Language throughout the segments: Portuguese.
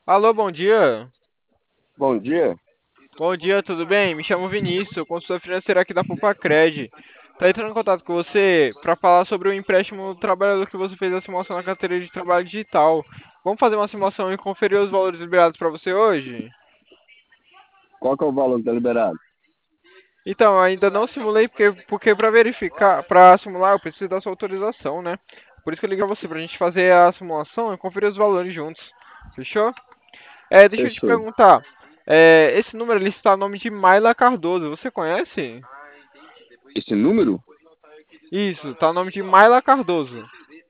Alô, bom dia. Bom dia. Bom dia, tudo bem? Me chamo Vinícius, sou consultor financeiro aqui da Pupacred. Tá entrando em contato com você para falar sobre o empréstimo do trabalhador que você fez a simulação na carteira de trabalho digital. Vamos fazer uma simulação e conferir os valores liberados para você hoje? Qual que é o valor que tá liberado? Então, ainda não simulei porque para verificar, para simular, eu preciso da sua autorização, né? Por isso que eu liguei pra você, pra gente fazer a simulação e conferir os valores juntos. Fechou? Deixa eu te Fechou. perguntar. Esse número ele está no nome de Maila Cardoso. Você conhece? Esse número? Isso, tá no nome de Maila Cardoso.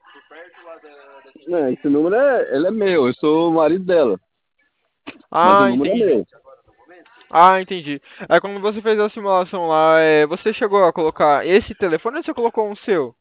Não, esse número ele é meu, eu sou o marido dela. Mas o Ah, número é entendi. meu. Ah, entendi. Quando você fez a simulação lá, você chegou a colocar esse telefone ou você colocou um seu?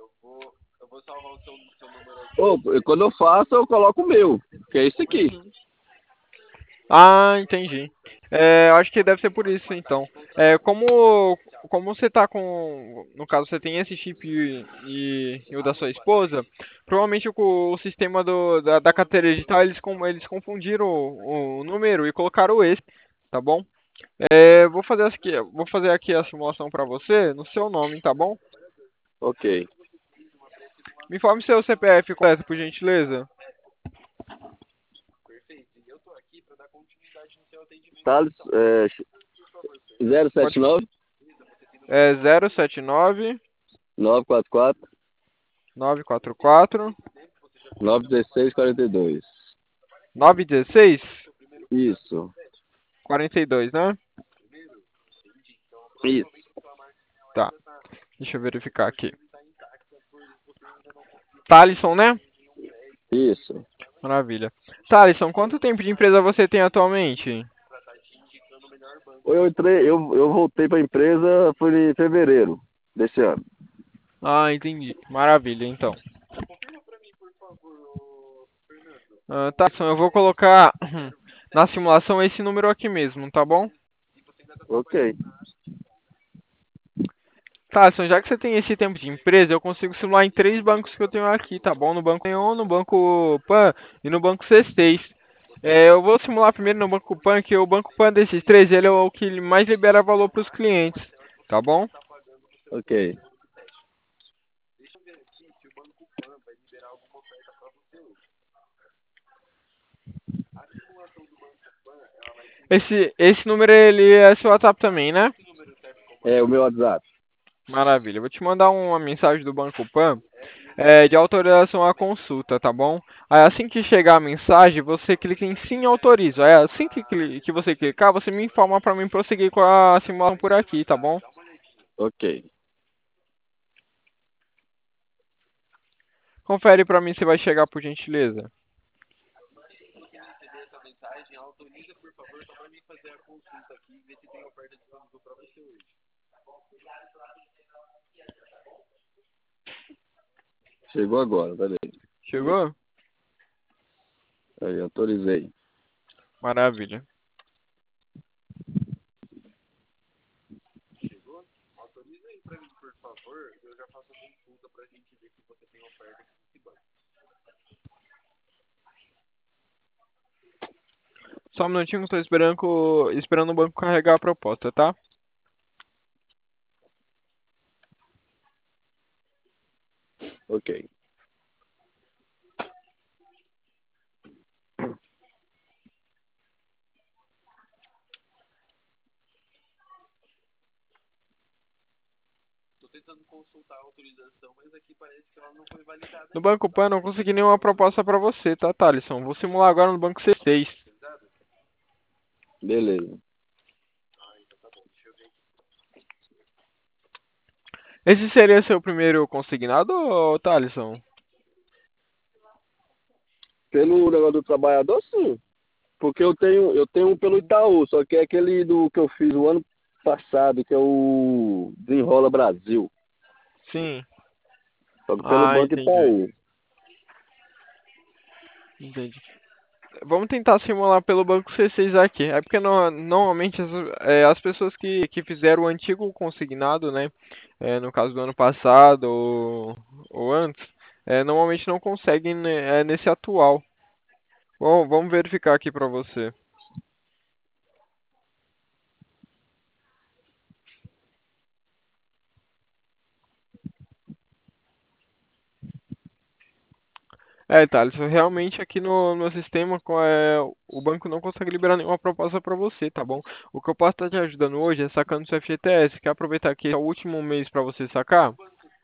Ô, quando eu faço, eu coloco o meu, que é esse aqui. Uhum. Ah, entendi. Eu acho que deve ser por isso, então. Como você tá com. No caso, você tem esse chip e o da sua esposa, provavelmente o sistema da carteira digital eles confundiram o número e colocaram esse, tá bom? Vou fazer aqui a simulação para você no seu nome, tá bom? Ok. Me informe seu CPF completo, por gentileza. Thales, 079 Pode. 079 944 944 916 42. 916 Isso. 42, né? Isso. Tá, deixa eu verificar aqui. Thalisson, né? Isso. Maravilha. Thalisson, quanto tempo de empresa você tem atualmente? Eu voltei para a empresa foi em fevereiro desse ano. Ah, entendi. Maravilha, então. Thalisson, eu vou colocar na simulação esse número aqui mesmo, tá bom? Ok. Thalisson, já que você tem esse tempo de empresa, eu consigo simular em três bancos que eu tenho aqui, tá bom? No Banco Neon, no Banco Pan e no Banco C6. Eu vou simular primeiro no Banco Pan, que o Banco Pan desses três, ele é o que mais libera valor para os clientes, tá bom? Ok. Esse número, ele é seu WhatsApp também, né? É o meu WhatsApp. Maravilha. Eu vou te mandar uma mensagem do Banco Pan, de autorização à consulta, tá bom? Aí assim que chegar a mensagem, você clica em sim autorizo. Aí assim que você clicar, você me informa para mim prosseguir com a simulação por aqui, tá bom? Ok. Confere para mim se vai chegar por gentileza. Chegou agora, peraí. Chegou? Aí, autorizei. Maravilha. Só um minutinho que eu tô esperando o banco carregar a proposta, tá? Ok. No Banco Pan não consegui nenhuma proposta para você, tá, Thalisson? Vou simular agora no Banco C6. Beleza. Esse seria seu primeiro consignado, ô, Thalisson? Pelo negócio do trabalhador, sim. Porque eu tenho um pelo Itaú, só que é aquele do que eu fiz o ano passado, que é o Desenrola Brasil. Sim. Só que pelo Ah, Banco entendi. Itaú. Entendi. Vamos tentar simular pelo banco C6 aqui. É porque normalmente as pessoas que fizeram o antigo consignado, né? No caso do ano passado ou antes, normalmente não conseguem, né, nesse atual. Bom, vamos verificar aqui para você. Thales, realmente aqui no meu sistema o banco não consegue liberar nenhuma proposta para você, tá bom? O que eu posso estar te ajudando hoje é sacando seu FGTS. Quer aproveitar que é o último mês para você sacar?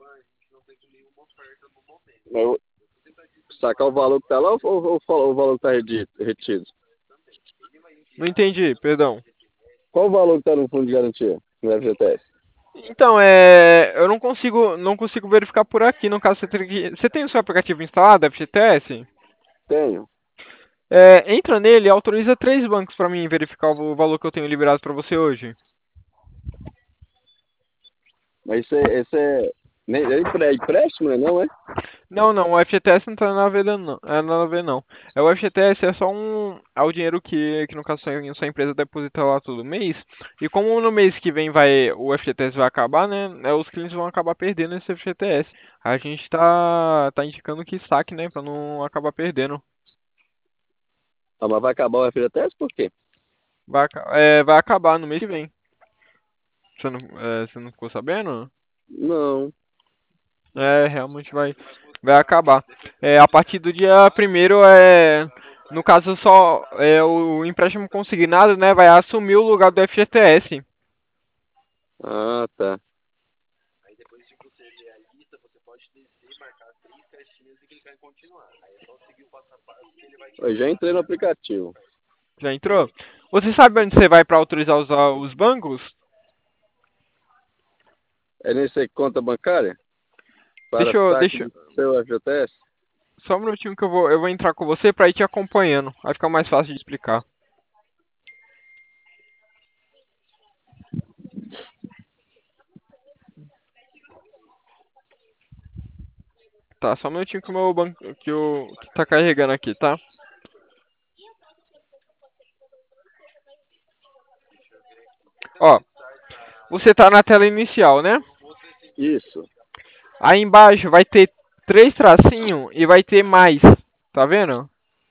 Eu sacar o valor que tá lá ou o valor que tá retido? Não entendi, perdão. Qual o valor que tá no fundo de garantia, no FGTS? Então, eu não consigo verificar por aqui. No caso, você tem o seu aplicativo instalado, FGTS? Tenho. Entra nele e autoriza 3 bancos para mim verificar o valor que eu tenho liberado para você hoje. Mas é empréstimo, né? Não é? Não, não, o FGTS não tá nada a ver não. Nada a ver não. O FGTS é só é o dinheiro que no caso sua empresa deposita lá todo mês. E como no mês que vem o FGTS vai acabar, né? Os clientes vão acabar perdendo esse FGTS. A gente tá indicando que saque, né? Pra não acabar perdendo. Ah, mas vai acabar o FGTS por quê? Vai acabar no mês que vem. Você não ficou sabendo? Não. Realmente vai acabar. A partir do dia primeiro no caso só o empréstimo consignado, né, vai assumir o lugar do FGTS. Ah, tá. Eu já entrei no aplicativo. Já entrou? Você sabe onde você vai para autorizar os bancos? É nesse conta bancária? Para Deixa eu, saque deixa, do seu FGTS? só um minutinho que eu vou entrar com você para ir te acompanhando. Vai ficar mais fácil de explicar. Tá, só um minutinho que o meu banco que tá carregando aqui, tá? Ó, você tá na tela inicial, né? Isso. Aí embaixo vai ter 3 tracinhos e vai ter mais. Tá vendo?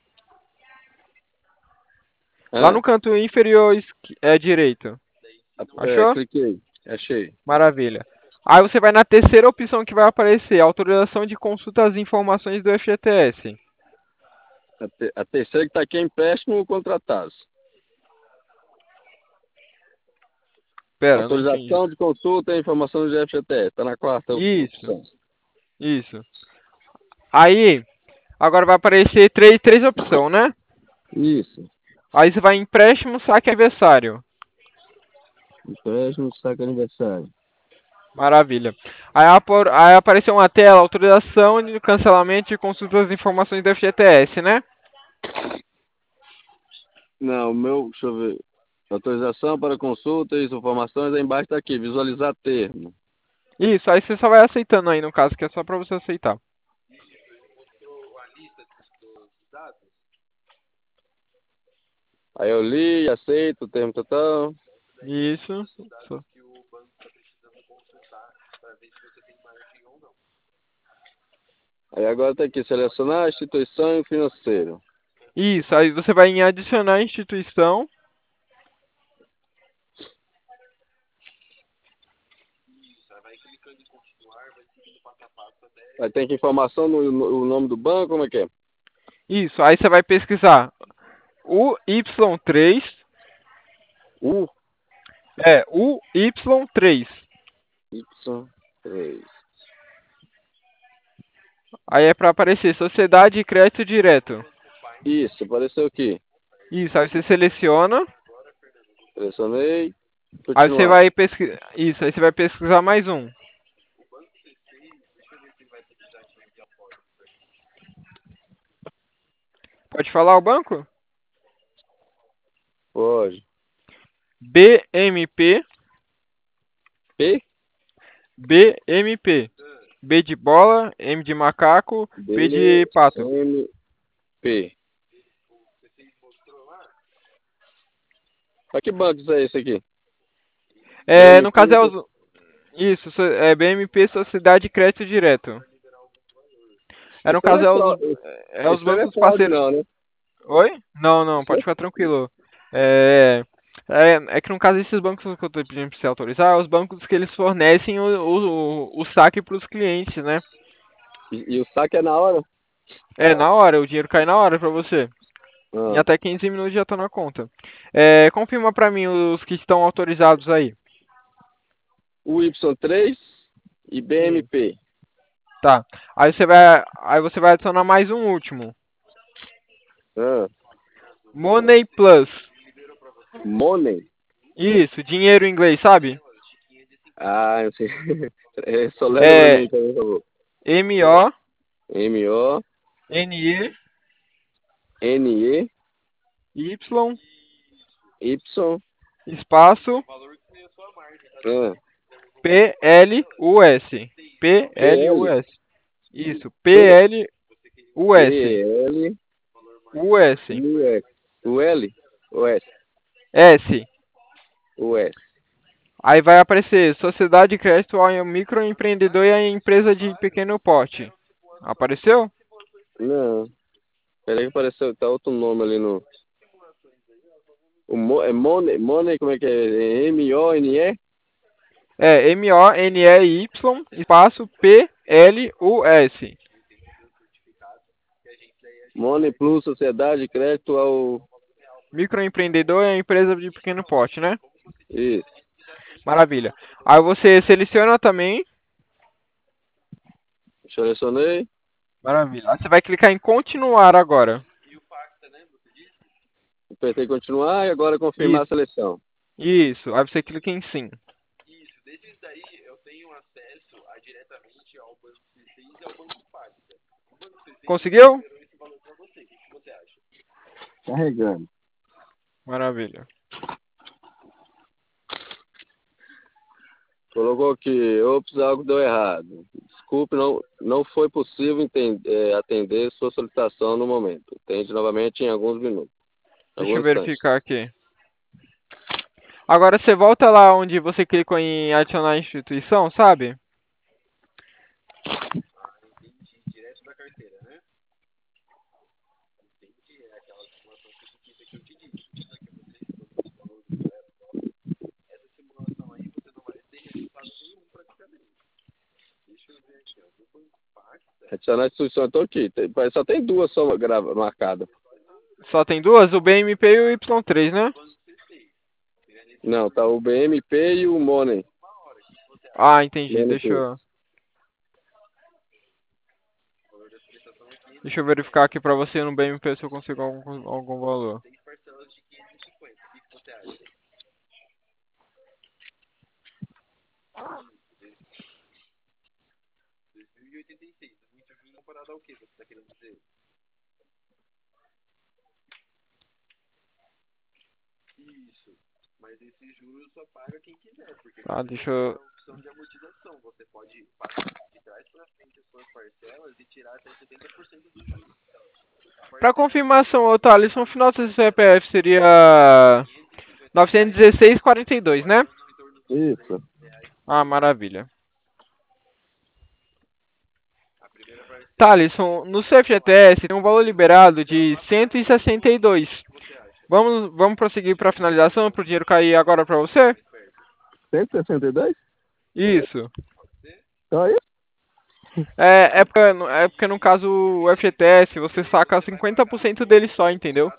Lá Ah, no canto inferior direito. Achou? cliquei. Achei. Maravilha. Aí você vai na terceira opção que vai aparecer, autorização de consulta às informações do FGTS. A terceira que tá aqui é empréstimo contratado. Pera, eu não entendi. Autorização de consulta e informação do FGTS. Tá na quarta Isso, opção. isso. Aí, agora vai aparecer três opções, né? Isso. Aí você vai em empréstimo, saque aniversário. Empréstimo, saque aniversário. Maravilha. Aí apareceu uma tela, autorização de cancelamento de consulta das informações do FGTS, né? Não, o meu, deixa eu ver. Autorização para consulta e informações aí embaixo tá aqui. Visualizar termo. Isso, aí você só vai aceitando aí no caso, que é só pra você aceitar. Aí eu li, aceito o termo total. Isso. Só- Aí agora tá aqui, selecionar instituição financeira. Isso, aí você vai em adicionar instituição. Aí tem que informação no nome do banco, como é que é? Isso, aí você vai pesquisar o Y3. U, O Y3. Y3. Aí é pra aparecer Sociedade de Crédito Direto. Isso, apareceu aqui. Isso, aí você seleciona. Selecionei. Aí você Continuar. vai pesquisar. Isso, aí você vai pesquisar mais um. Pode falar o banco? Pode. BMP. P, BMP. B de bola, M de macaco, P B, de pato. M, P. Pra que banco é esse aqui? No caso BMP. isso, é BMP Sociedade de Crédito Direto. No Isso não caso é fraude. é os Isso não é bancos fraude, parceiros. não, né? Oi? Não, não, pode ficar tranquilo. É, é que no caso esses bancos que eu tô pedindo pra você autorizar, é os bancos que eles fornecem o saque pros clientes, né? E o saque é na hora? É, na hora, o dinheiro cai na hora pra você. Em Ah. até 15 minutos já tá na conta. É, confirma pra mim os que estão autorizados aí. O Y3 e Sim. BMP. Tá. Aí você vai adicionar mais um último. Ah. Money Plus. Money. Isso, dinheiro em inglês, sabe? Ah, eu sei. Soletra pra É mim também, por favor. MONEY MONEY Y. espaço Ah. PLUS. PL. PLUS. Isso, P, PLUS. PL. US. US. UL. US. S. US. Aí vai aparecer Sociedade de Crédito ao Microempreendedor e a Empresa de Pequeno Porte. Apareceu? Não. Peraí que apareceu, tá outro nome ali no. É Money, Money, como é que é? MONE? É MONEY espaço PLUS. Money Plus Sociedade de Crédito ao. Microempreendedor é a empresa de pequeno porte, né? Isso. Maravilha. Aí você seleciona também. Selecionei. Maravilha. Aí você vai clicar em continuar agora. Apertei continuar e agora confirmar a Isso, seleção. isso. Aí você clica em sim. Conseguiu? Carregando. Maravilha. Colocou aqui, ops, algo deu errado. Desculpe, não foi possível atender sua solicitação no momento. Tente novamente em alguns minutos, Deixa eu alguns instantes. verificar aqui. Agora você volta lá onde você clicou em adicionar instituição, sabe? Adicionar a instituição, então aqui. Só tem duas só marcadas. Só tem duas, o BMP e o Y3, né? Não, tá o BMP e o Money. Ah, entendi. Money Plus. Deixa eu verificar aqui pra você no BMP se eu consigo algum valor. Ah, deixa eu... Pra confirmação, ô Thales, o final do seu CPF seria 916,42, né? Isso. Ah, maravilha. Thaleson, no seu FGTS tem um valor liberado de 162. Vamos prosseguir para a finalização, para o dinheiro cair agora para você? 162? Isso. Só isso? É porque no caso o FGTS você saca 50% dele só, entendeu?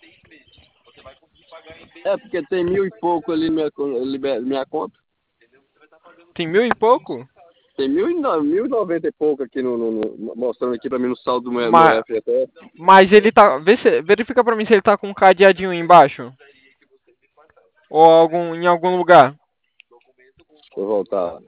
É, porque tem mil e pouco ali minha conta. Tem mil e pouco? Tem mil e noventa e pouco aqui mostrando aqui pra mim no saldo do meu Mas, FGTS. mas ele tá. Verifica pra mim se ele tá com um cadeadinho aí embaixo. Ou em algum lugar. Vou voltar.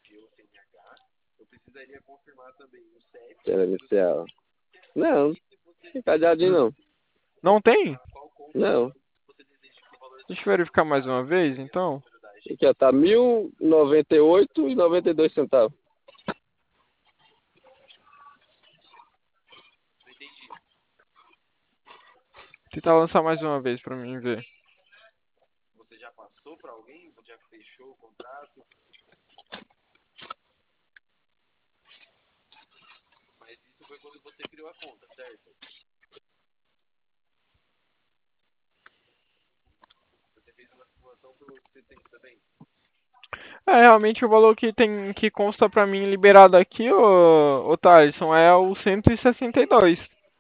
Era inicial. Não, tem cadeadinho N- não. Não tem? Não. Deixa eu verificar mais uma vez, então. Aqui ó, tá 1.098,92 centavos. Tentar lançar mais uma vez pra mim ver. É, realmente o valor que tem que consta pra mim liberado aqui, ô Thaleson, é o 162.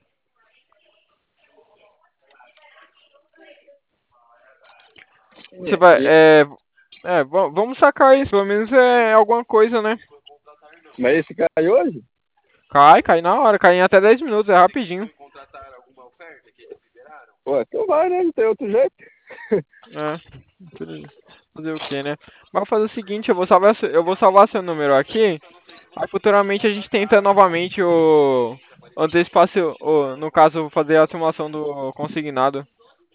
Você vai, E- vamos sacar isso, pelo menos é alguma coisa, né? mas esse cai hoje? Cai na hora, cai em até 10 minutos, é rapidinho. Ué, então vai, né? Não tem outro jeito. É, fazer o que, né? Mas vou fazer o seguinte, eu vou salvar seu número aqui, aí futuramente a gente tenta novamente antecipar no caso, fazer a simulação do consignado.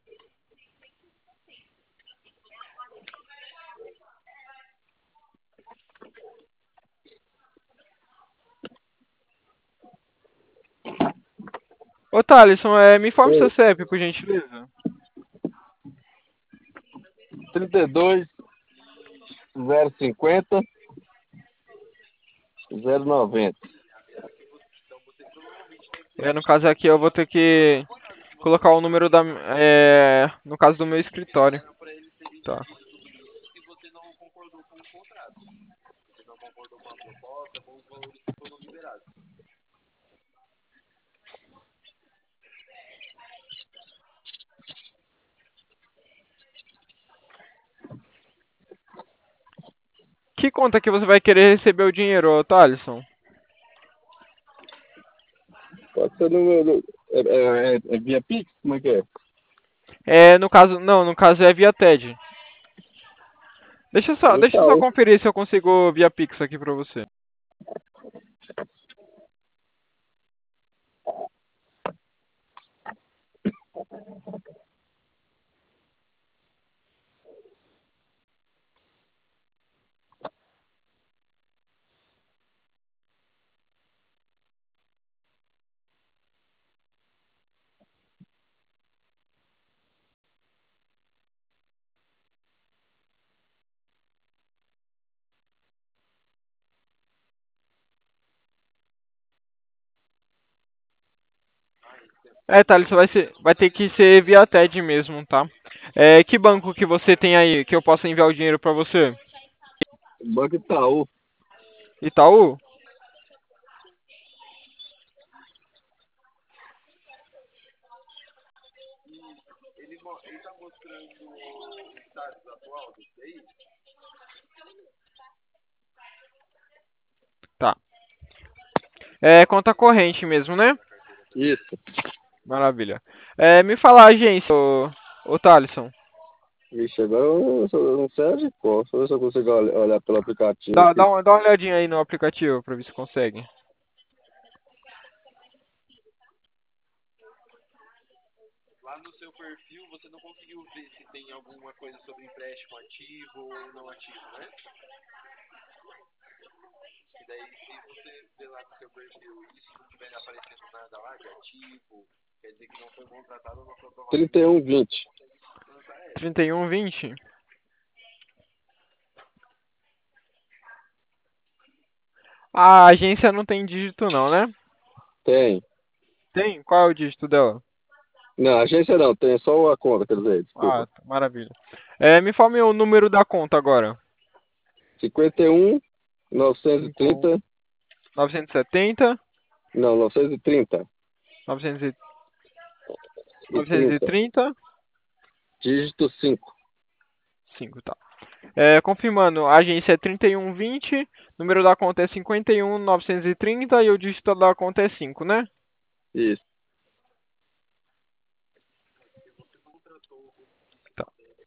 Ô Thaleson, me informe seu Oi. CEP, por gentileza. 32, 050, 090. No caso aqui eu vou ter que colocar o número no caso do meu escritório. Tá. Que conta que você vai querer receber o dinheiro, ô Thaleson? Pode ser é via Pix? Como é que é? No caso, não, no caso é via TED. No Deixa eu só Itaú. conferir se eu consigo via Pix aqui pra você. Thales, vai ter que ser via TED mesmo, tá? Que banco que você tem aí que eu possa enviar o dinheiro pra você? Banco Itaú. Itaú? Tá. É conta corrente mesmo, né? Isso. Maravilha. Me fala a agência, ô Thaleson. Vixe, agora eu não sei de qual. Deixa eu ver se eu consigo olhar pelo aplicativo aqui. Dá uma olhadinha aí no aplicativo pra ver se consegue. Trinta e um 20. 3120. A agência não tem dígito não, né? Tem. Tem? Qual é o dígito dela? Não, agência não, tem só a conta, quer dizer, Ah, desculpa. tá, maravilha. Me informe o número da conta agora. 51, 51, 930, 970, não, 930 900 e 30, 930, dígito 5. 5, tá. Confirmando, a agência é 3120, número da conta é 51, 930 e o dígito da conta é 5, né? Isso. Tá.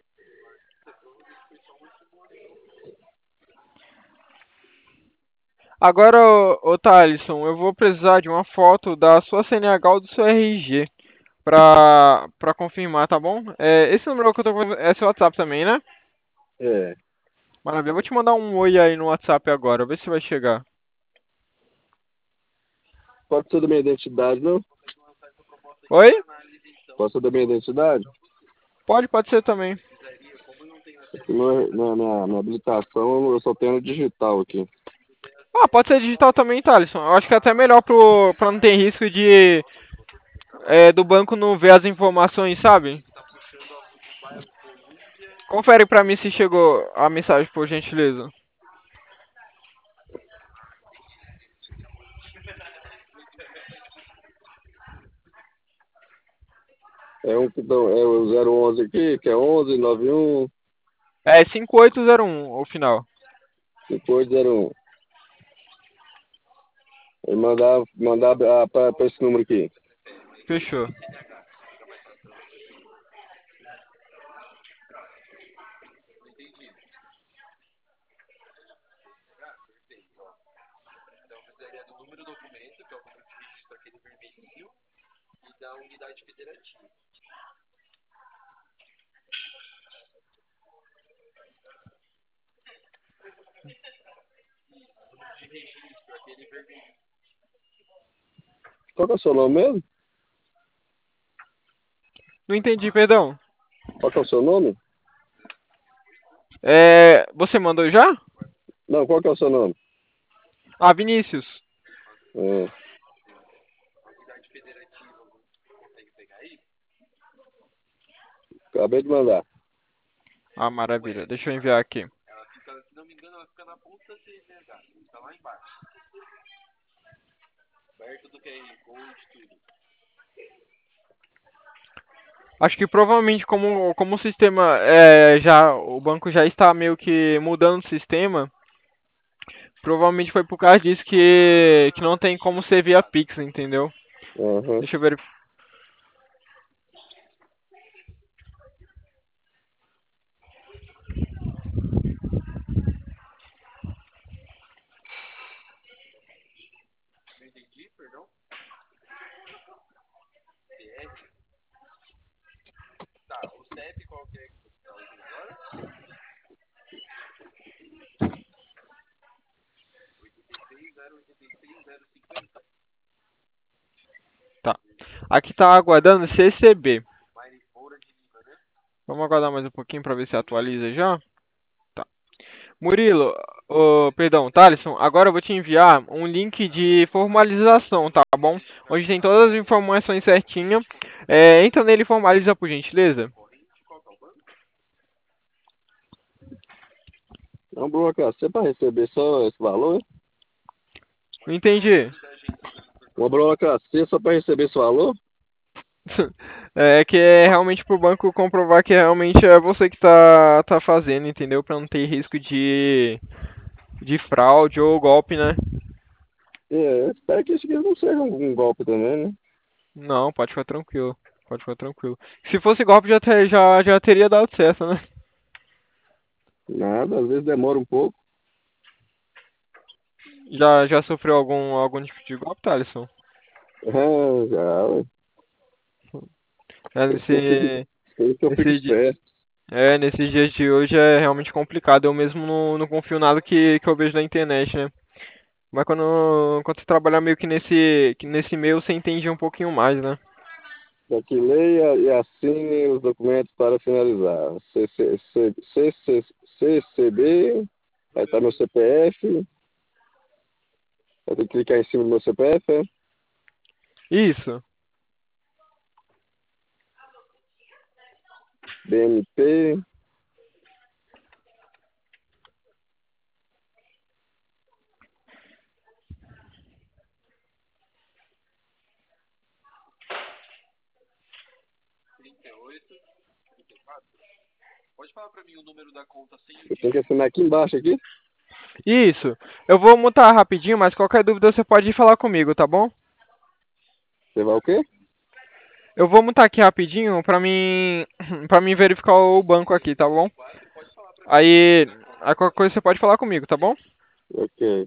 Agora, ô Thalisson, eu vou precisar de uma foto da sua CNH ou do seu RG pra confirmar, tá bom? Esse número que eu tô com é seu WhatsApp também, né? É. Maravilha, eu vou te mandar um oi aí no WhatsApp agora, vê se vai chegar. Pode ser da minha identidade, não? Oi? Pode ser da minha identidade? Pode ser também. Aqui na habilitação eu só tenho no digital aqui. Ah, pode ser digital também, Thalisson. Eu acho que é até melhor pra não ter risco do banco não ver as informações, sabe? Confere pra mim se chegou a mensagem, por gentileza. É um que é o 011 aqui, que é 1191 É 5801 o final. 5801. E mandar para esse número aqui. Fechou. Qual que é o seu nome mesmo? Não entendi, perdão. Qual que é o seu nome? Você mandou já? Não, qual que é o seu nome? Ah, Vinícius. É, acabei de mandar. Ah, maravilha. Deixa eu enviar aqui. Acho que provavelmente como o sistema o banco já está meio que mudando o sistema, provavelmente foi por causa disso que não tem como ser via Pix, entendeu? Aham. Deixa eu ver. Tá. Aqui tá aguardando CCB. Vamos aguardar mais um pouquinho para ver se atualiza já. Tá. Murilo, perdão, Thalisson, agora eu vou te enviar um link de formalização, tá bom? Onde tem todas as informações certinhas. Entra nele e formaliza por gentileza. Não, burocracia para receber só esse valor, hein? Não entendi. Uma burocracia só para receber esse valor? É que é realmente pro banco comprovar que realmente é você que tá fazendo, entendeu? Pra não ter risco de fraude ou golpe, né? Espero que isso aqui não seja um golpe também, né? Não, pode ficar tranquilo. Pode ficar tranquilo. Se fosse golpe, já teria dado certo, né? Nada, às vezes demora um pouco. Já sofreu algum tipo de golpe, Thalisson? Ah, já, ué. É, Por isso que eu fico, por isso que eu fico nesse, di- esperto. nesses dias de hoje é realmente complicado. Eu mesmo não confio nada que eu vejo na internet, né? Mas quando você trabalhar meio que nesse meio, você entende um pouquinho mais, né? Daqui leia e assine os documentos para finalizar. CCB, aí tá meu CPF, eu tenho que clicar em cima do meu CPF, é? Isso. BNP, eu tenho que assinar aqui embaixo aqui. Isso. Eu vou mutar rapidinho, mas qualquer dúvida você pode falar comigo, tá bom? Você vai o quê? Eu vou mutar aqui rapidinho para mim verificar o banco aqui, tá bom? Aí qualquer coisa você pode falar comigo, tá bom? Ok.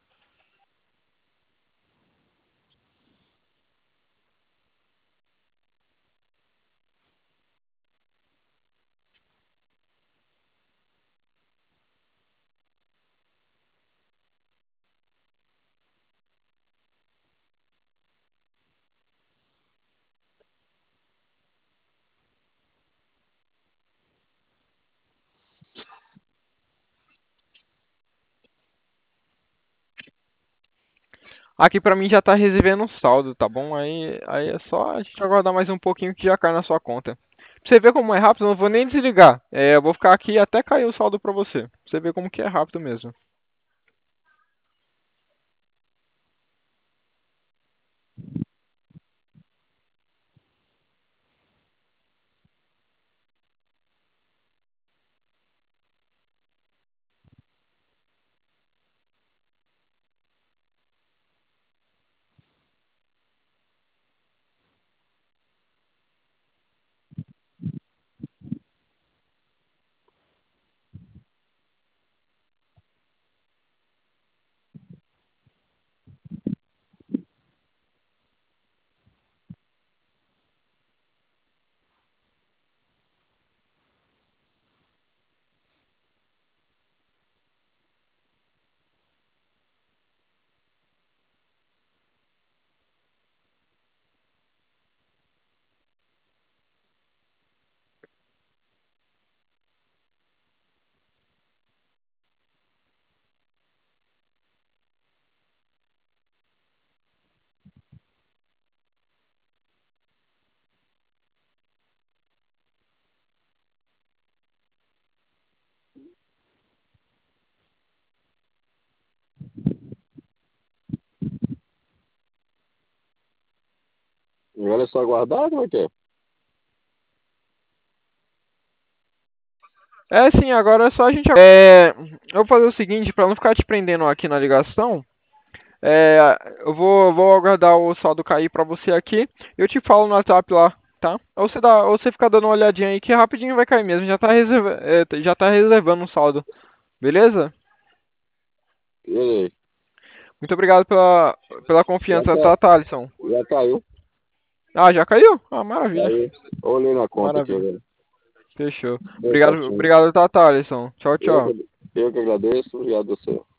Aqui pra mim já tá recebendo um saldo, tá bom? Aí é só a gente aguardar mais um pouquinho que já cai na sua conta. você ver como é rápido, eu não vou nem desligar. Eu vou ficar aqui até cair o saldo pra você. Pra você ver como que é rápido mesmo. Agora é só aguardar, como é que é? Sim, agora é só a gente. Eu vou fazer o seguinte, pra não ficar te prendendo aqui na ligação. Eu vou aguardar o saldo cair pra você aqui. Eu te falo no WhatsApp lá, tá? Ou você fica dando uma olhadinha aí que rapidinho vai cair mesmo. Já tá reservando o saldo. Beleza? Beleza. Muito obrigado pela Já confiança, tá, tá, Thalisson? já caiu. Ah, já caiu? Ah, maravilha. Caiu. Olhei na conta aqui Maravilha. agora. Fechou. Deu certinho. Obrigado, tá, Thalisson. Tchau, Eu tchau. que, eu que agradeço. Obrigado a você.